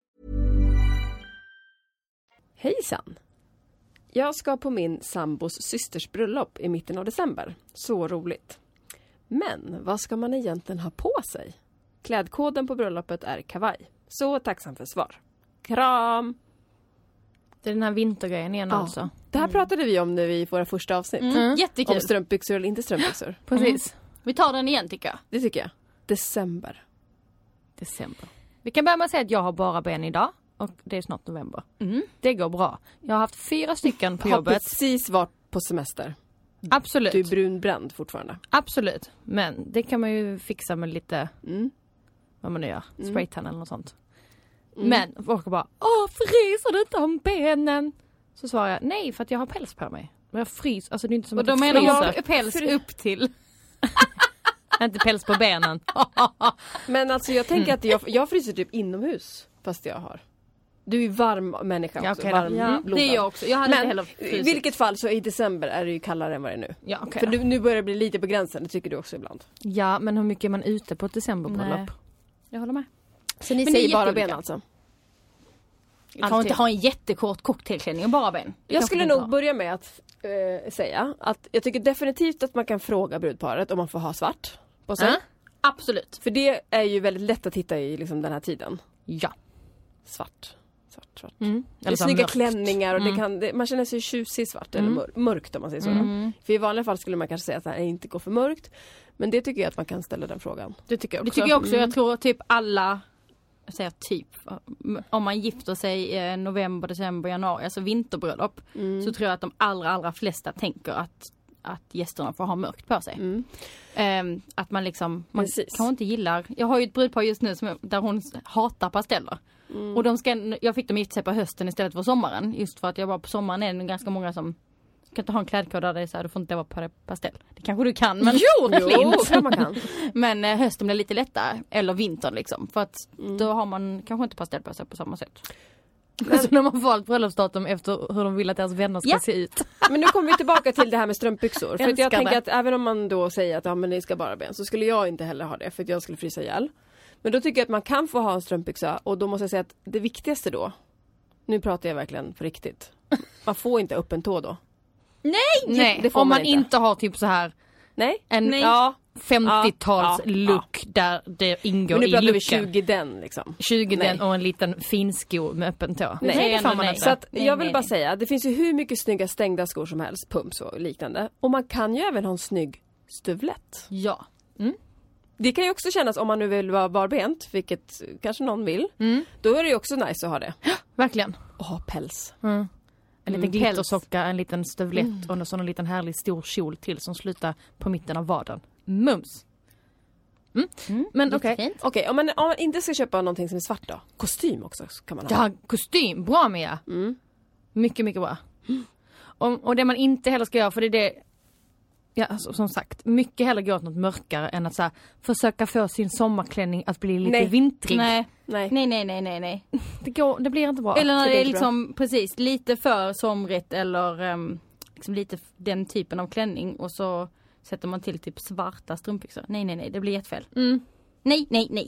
Hejsan! Jag ska på min sambos systers bröllop i mitten av december. Så roligt. Men vad ska man egentligen ha på sig? Klädkoden på bröllopet är kavaj. Så tacksam för svar. Kram! Det är den här vintergrejen igen, ja. Alltså. Det här pratade vi om nu i våra första avsnitt. Mm. Jättekul. Om strumpbyxor eller inte strumpbyxor. Precis. Mm. Vi tar den igen tycker jag. Det tycker jag. December. December. Vi kan börja med att säga att jag har bara ben idag. Och det är snart november. Mm. Det går bra. Jag har haft fyra stycken på har jobbet. Precis varit på semester. Absolut. Du är brunbränd fortfarande. Absolut. Men det kan man ju fixa med lite, mm. vad man nu gör, mm. spraytan eller något sånt. Mm. Men folk bara, åh fryser du inte om benen? Så svarar jag, nej för att jag har päls på mig. Men jag frys, alltså det är inte som och att då menar jag päls Fry... upp till. Inte päls på benen. Men alltså jag tänker att jag, jag fryser typ inomhus. Fast jag har. Du är varm människa också. Ja, okay, varm ja, det är jag också. Jag hade men inte heller i vilket fall så i december är det ju kallare än vad det är nu. Ja, okay, för du, nu börjar det bli lite på gränsen, det tycker du också ibland. Ja, men hur mycket är man ute på ett decemberbröllop? Jag håller med. Så ni men säger bara ben alltså? Jag kan inte ha en jättekort cocktailklänning och bara ben. Det jag skulle nog ha. börja med att äh, säga att jag tycker definitivt att man kan fråga brudparet om man får ha svart på sig. Äh? Absolut. För det är ju väldigt lätt att hitta i liksom, den här tiden. Ja. Svart. Svart. svart. Mm. Det är snygga mörkt. Klänningar och mm. det kan, det, man känner sig tjusig i svart mm. eller mör, mörkt om man säger så. Mm. För i vanliga fall skulle man kanske säga att det här inte går för mörkt. Men det tycker jag att man kan ställa den frågan. Det tycker jag också. Det tycker jag också. Mm. Jag tror typ alla, jag säger typ, om man gifter sig i november, december, januari, alltså vinterbröllop, mm. så tror jag att de allra, allra flesta tänker att att gästerna får ha mörkt på sig. Mm. Um, att man liksom, man kanske inte gillar, jag har ju ett brudpar just nu som, där hon hatar pasteller. Mm. Och de ska, jag fick dem gifta sig på hösten istället för sommaren. Just för att jag var på sommaren är det ganska många som kan inte ha en klädkod där det är så här, du får inte vara pastell. Det kanske du kan, men jo, jo man kan. Men eh, hösten blir lite lättare, eller vintern liksom. För att mm. då har man kanske inte pastell på sig på samma sätt. Men så när man valt bröllopsdatum efter hur de vill att deras vänner ska ja. se ut. Men nu kommer vi tillbaka till det här med strumpbyxor. För att jag tänker att även om man då säger att ja, men ni ska bara ben, så skulle jag inte heller ha det för att jag skulle frysa ihjäl. Men då tycker jag att man kan få ha en strumpbyxa, och då måste jag säga att det viktigaste då, nu pratar jag verkligen på riktigt, man får inte upp en tå då. Nej! Nej, det får om man, man inte. inte har typ så här Nej. en Nej. Ja. femtio-tals ja, ja, look ja. där det ingår i looken. tjugo den liksom. tjugo den och en liten finsko med öppen tå. Nej, nej, nej, nej. Så att nej, jag vill nej, bara nej. säga, det finns ju hur mycket snygga stängda skor som helst, pumps och liknande. Och man kan ju även ha en snygg stövlett. Ja. Mm. Det kan ju också kännas, om man nu vill vara barbent, vilket kanske någon vill, mm. då är det ju också nice att ha det. Ja, verkligen. Och ha päls. Mm. En liten mm, glittersocka, en liten stövlett mm. och en sån en liten härlig stor kjol till som slutar på mitten av vaden. Mums. Mm. Mm. Men okej. Okay. Okej, okay, om, man, om man inte ska köpa någonting som är svart då. Kostym också kan man ha. Ja, kostym. Bra Mia. Mm. Mycket, mycket bra. Mm. Och, och det man inte heller ska göra, för det är det, ja, alltså, som sagt, mycket hellre gå åt något mörkare än att så här, försöka få sin sommarklänning att bli lite nej. vintrig. Nej. Nej. nej, nej, nej, nej, nej. Det, går, det blir inte bra. Eller när det, det är liksom, bra. precis, lite för somrigt eller um, liksom lite den typen av klänning och så sätter man till typ svarta strumpbyxor. Nej, nej, nej, det blir jättefel. Mm. Nej, nej, nej.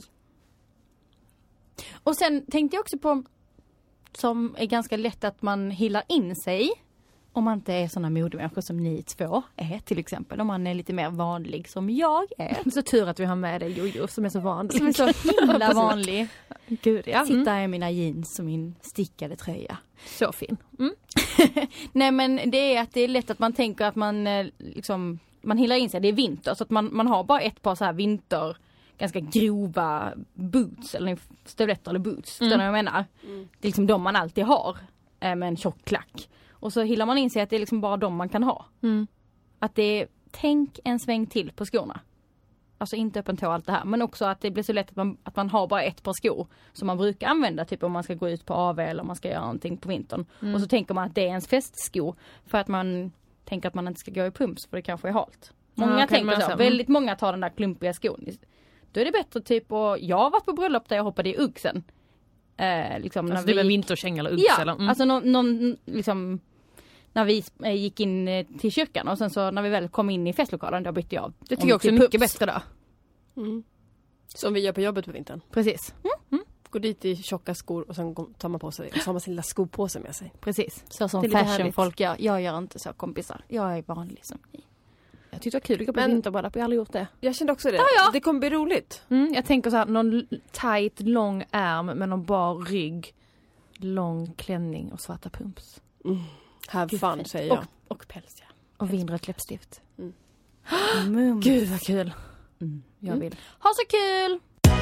Och sen tänkte jag också på, som är ganska lätt att man hillar in sig. Om man inte är såna modemänniskor som ni två är till exempel. Om man är lite mer vanlig som jag är. Så tur att vi har med dig Jojo som är så vanlig. Som är så himla vanlig. Gud, ja. Sitta mm. i mina jeans och min stickade tröja. Så fin. Mm. Nej, men det är att det är lätt att man tänker att man liksom, man hillar in sig. Det är vinter så att man, man har bara ett par så här vinter ganska grova boots eller stövletter eller boots. Mm. Det jag menar. Mm. Det är liksom de man alltid har med en tjock klack. Och så hillar man in sig att det är liksom bara de man kan ha. Mm. Att det är, tänk en sväng till på skorna. Alltså inte öppen tå allt det här. Men också att det blir så lätt att man, att man har bara ett par skor som man brukar använda. Typ om man ska gå ut på A V eller om man ska göra någonting på vintern. Mm. Och så tänker man att det är ens festsko. För att man tänker att man inte ska gå i pumps för det kanske är halt. Många ja, tänker så. Mm. Väldigt många tar den där klumpiga skon. Då är det bättre typ, och jag har varit på bröllop där jag hoppade i uggsen. Eh, liksom, alltså när det vi... var vinterkäng eller uggs ja, eller? Mm. alltså någon, någon liksom... När vi gick in till kyrkan och sen så när vi väl kom in i festlokalen då bytte jag av. Det tycker jag också är mycket bättre då. Mm. Som vi gör på jobbet på vintern. Precis. Mm. Mm. Går dit i tjocka skor och sen tar man på sig och så har man sin lilla skopåse med sig. Precis. Så som fashionfolk gör. Jag gör inte så, kompisar. Jag är vanlig som ni. Jag tyckte det var kul att gå på vinterbröllop. Jag har aldrig gjort det. Jag kände också det. Ja, ja. Det kommer bli roligt. Mm, jag tänker så här, någon tight, lång ärm med någon bar rygg. Lång klänning och svarta pumps. Mm. Have fun, säger jag. Och, och päls, ja. Och vindrött läppstift. Mm. Mm. Gud vad kul. Mm. Jag vill. Mm. Ha så kul!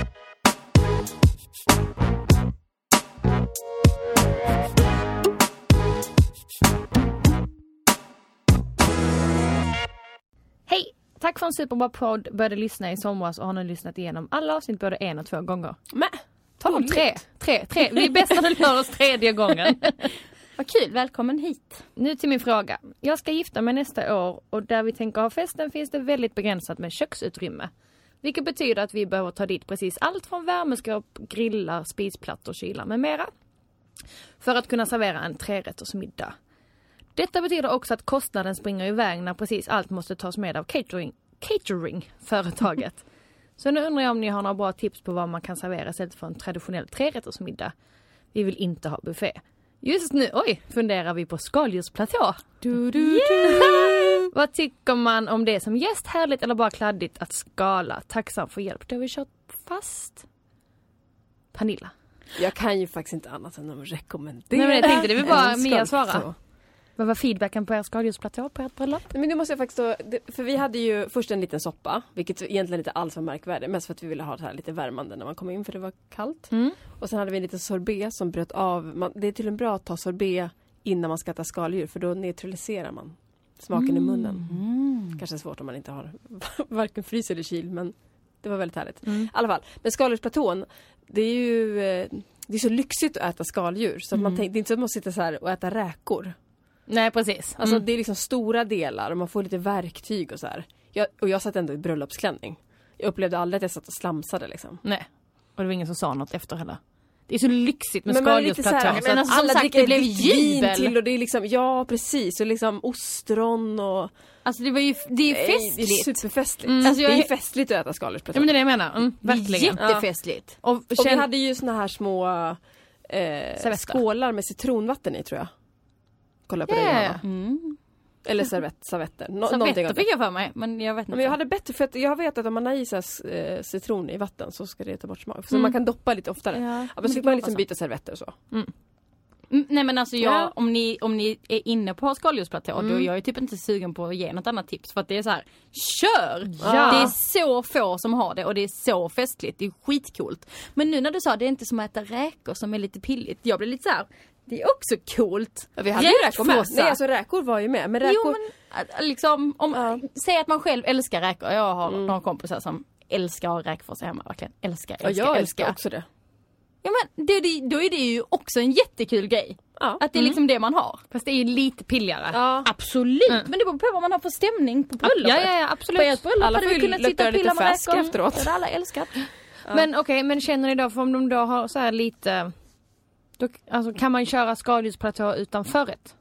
Hej! Tack för en superbra podd. Började lyssna i somras och har nu lyssnat igenom alla avsnitt både en och två gånger. Men, ta tre, tre, tre. Vi är bäst när du hör oss tredje gången. Vad kul, välkommen hit. Nu till min fråga. Jag ska gifta mig nästa år och där vi tänker ha festen finns det väldigt begränsat med köksutrymme. Vilket betyder att vi behöver ta dit precis allt från värmeskåp, grillar, spisplattor, kylar med mera. För att kunna servera en trerättersmiddag. Detta betyder också att kostnaden springer iväg när precis allt måste tas med av catering, catering-företaget. Så nu undrar jag om ni har några bra tips på vad man kan servera istället för en traditionell trerättersmiddag. Vi vill inte ha buffé. Just nu, oj, funderar vi på skaldjursplatå. Du, du, yeah! Vad tycker man om det som gäst? Härligt eller bara kladdigt att skala? Tacksam för hjälp. Då har vi kört fast. Pernilla. Jag kan ju faktiskt inte annat än att rekommendera. Nej, men jag tänkte det vill bara en Mia svara. skaldjursplatå. Vad var feedbacken på er skaldjursplatå på ert bröllop? Nej, men nu måste jag faktiskt då, det- för vi hade ju först en liten soppa, vilket egentligen inte alls var märkvärdigt, mest för att vi ville ha det här lite värmande när man kom in för det var kallt. Mm. Och sen hade vi en liten sorbet som bröt av. Man, det är tydligen bra att ta sorbet innan man ska äta skaldjur, för då neutraliserar man smaken i munnen. Mm. Kanske svårt om man inte har varken frys eller kyl, men det var väldigt härligt. Mm. I alla fall, men skaldjursplatån, det är ju eh, det är så lyxigt att äta skaldjur, så att man tänker, det är inte så att man sitter så här och äta räkor. Nej, precis. Alltså Mm. det är liksom stora delar och man får lite verktyg och så här. Jag, och jag satt ändå i bröllopsklänning. Jag upplevde aldrig att jag satt och slamsade liksom. Nej. Och det var ingen som sa något efter heller. Det är så lyxigt med Men man är lite så här, skaldjursplatå. men så alltså, att alla alla dricker det blev vitt vin jubel. till och det är liksom, ja precis, och liksom ostron och... Alltså det var ju, det är ju Nej, festligt. Det är superfestligt. Mm. Alltså, jag det är är- ju festligt att äta skaldjursplatå. Ja, men det är det jag menar. Mm, verkligen. Jättefestligt. Och, Och vi känn... hade ju såna här små eh, skålar med citronvatten i, tror jag. Kolla på Ja, det, ja, ja. Johanna. Mm. Eller servett, servetter. Nå- någonting Servetter av det. fick jag för mig, men jag vet inte. Ja, men jag hade bättre, för att jag vet att om man har i så här, eh, citron i vatten så ska det ta bort smak. Så Mm. man kan doppa lite oftare. Ja, Ja, men så fick man liksom byta servetter och så. Mm, nej men alltså jag, Ja. om, ni, om ni är inne på skaldjursplatå Mm. då är jag ju typ inte sugen på att ge något annat tips. För att det är så här, kör! Ja. Det är så få som har det och det är så festligt. Det är skitcoolt. Men nu när du sa det är inte som att äta räkor som är lite pilligt. Jag blev lite så här, det är också coolt. Ja, vi hade ju räkor med. Räkfåsa. Nej, alltså räkor var ju med. Men räkor... Jo men att- liksom, om, Ja. säg att man själv älskar räkor. Jag har Mm. några kompisar som älskar att ha räkfåsa hemma. Verkligen. Älskar, Ja, älskar, jag älskar. älskar också det. Ja men det, det, då är det ju också en jättekul grej. Ja. Att det är liksom det man har. Fast det är ju lite pilligare. Ja. Absolut, Mm. men det beror på vad man har för stämning på bröllopet. Ja, ja, ja, absolut. På ert bröllop Alla hade får vi ju kunnat lukta sitta och lite pilla med färsk räkor. efteråt. Det hade alla älskat. Men okej, men känner ni då, för om de då har så här lite... Då, alltså, kan man köra skaldjursplatå utan förrätt?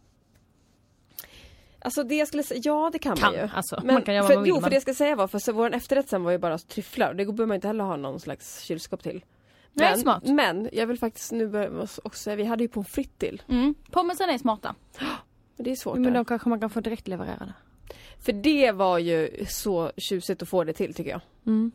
Alltså det jag skulle säga, ja det kan, Kan, man ju. alltså. Men Man kan göra vad för, man vill, Jo, för men- det jag ska säga var, för så vår efterrätt sen var ju bara tryfflar. Det behöver man inte heller ha någon slags kylskåp till. Nej, Men, smart. men jag vill faktiskt nu börja också säga, vi hade ju pommes frites till. Mm. Pommesen är smarta. Men det är svårt Men där. då kanske man kan få direkt levererade. För det var ju så tjusigt att få det till, tycker jag. Mm.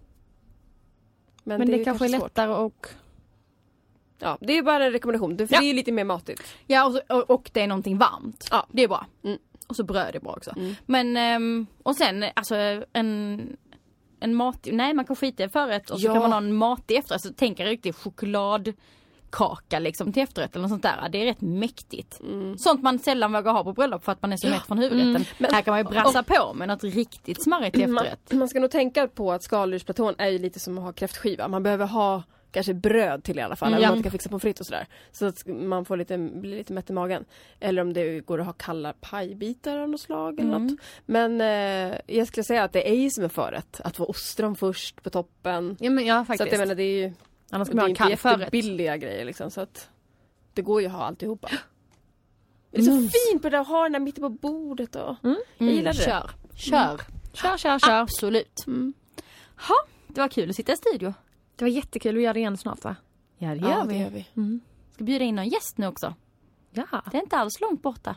Men, det, är kanske är svårt. lättare och... Ja, det är bara en rekommendation. För Ja. det är ju lite mer matigt. Ja, och, så- och, och det är någonting varmt. Ja. Det är bra. Mm. Och så bröd är bra också. Mm. Men, ehm, och sen alltså en, en mat, nej man kan skita i förrätt och så Ja. kan man ha en matig efterrätt. Så tänker jag riktigt chokladkaka liksom till efterrätt eller något sånt där. Det är rätt mäktigt. Mm. Sånt man sällan vågar ha på bröllop för att man är så mätt från huvudrätten. Mm. Men- Här kan man ju brassa på med något riktigt smarrigt till efterrätt. Man, man ska nog tänka på att skaldjursplatån är ju lite som att ha kräftskiva. Man behöver ha kanske bröd till i alla fall. Mm, Eller ja. man inte kan fixa pommes frites och sådär. Så att man får lite, blir lite mätt i magen. Eller om det går att ha kalla pajbitar av något slag eller Mm. något. Men eh, jag skulle säga att det är ju som en förrätt. Att få ostron först på toppen. Ja, men ja Så att faktiskt. jag menar det är ju Annars ska det man är ha en inte kall förrätt. jättebilliga grejer liksom. Så att det går ju att ha alltihopa. Det är så Mums. fint på det att ha den där mitt på bordet. Och... Mm. Jag gillar det. Kör, kör. Kör, kör, kör. Absolut. Mm. Ha, det var kul att sitta i studio. Det var jättekul att göra det igen snart, va? Ja det Ja, det gör vi. Mm. Ska bjuda in någon gäst nu också. Ja. Det är inte alls långt borta.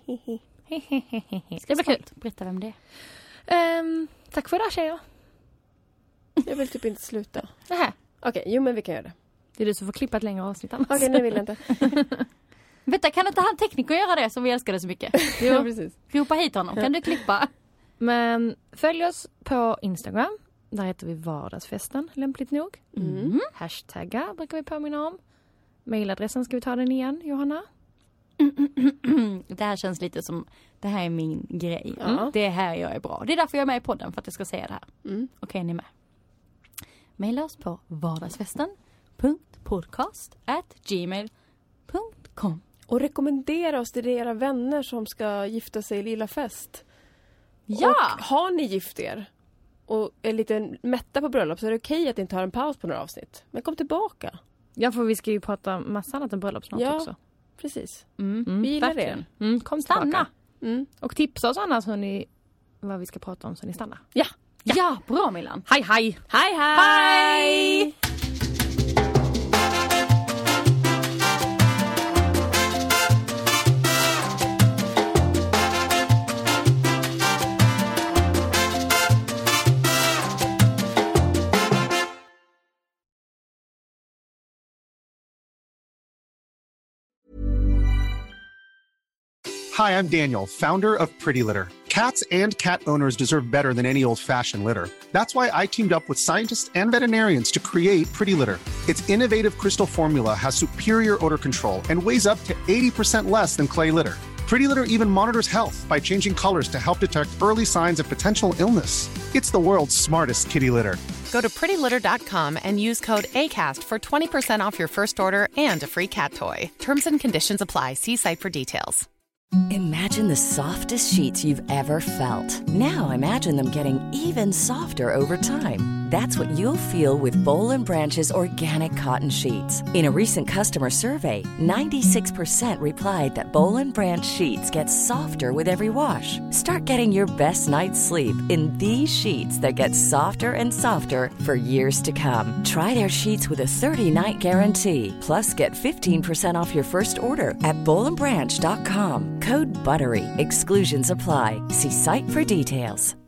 Det blir kul. Berätta vem det är. Ehm, tack för idag, tjejer. Jag vill typ inte sluta. Nähä. Okej, jo men vi kan göra det. Det är du som får klippa ett längre avsnitt annars. Okej, nu vill jag inte. Vänta, kan inte han tekniker göra det som vi älskade så mycket? Ja, precis. Ropa hit honom. Kan du klippa? Men följ oss på Instagram. Där heter vi vardagsfesten, lämpligt nog. Mm. Hashtaggar brukar vi påminna om. Mailadressen, ska vi ta den igen, Johanna? Det här känns lite som, det här är min grej. Ja. Det är här jag är bra. Det är därför jag är med i podden, för att jag ska säga det här. Mm. Okej, ni är med. Maila oss på vardagsfesten punkt podcast at gmail punkt com. Och rekommendera oss till era vänner som ska gifta sig i lilla fest. Ja! Och har ni gift er och är lite mätta på bröllop så är det okej att ni tar en paus på några avsnitt. Men kom tillbaka. Ja, för vi ska ju prata massa annat än bröllop snart Ja. också. Precis. Mm. Mm, Vi gillar verkligen. Mm, kom Stanna! tillbaka. Mm. Och tipsa oss annars hur ni, vad vi ska prata om så ni stannar. Ja. Ja, bra Milan! Hej, hej! Hej, hej! Hej! Hi, I'm Daniel, founder of Pretty Litter. Cats and cat owners deserve better than any old-fashioned litter. That's why I teamed up with scientists and veterinarians to create Pretty Litter. Its innovative crystal formula has superior odor control and weighs up to eighty percent less than clay litter. Pretty Litter even monitors health by changing colors to help detect early signs of potential illness. It's the world's smartest kitty litter. Go to pretty litter dot com and use code ACAST for twenty percent off your first order and a free cat toy. Terms and conditions apply. See site for details. Imagine the softest sheets you've ever felt. Now imagine them getting even softer over time. That's what you'll feel with Boll and Branch's organic cotton sheets. In a recent customer survey, ninety-six percent replied that Boll and Branch sheets get softer with every wash. Start getting your best night's sleep in these sheets that get softer and softer for years to come. Try their sheets with a thirty-night guarantee. Plus, get fifteen percent off your first order at boll and branch dot com. Code BUTTERY. Exclusions apply. See site for details.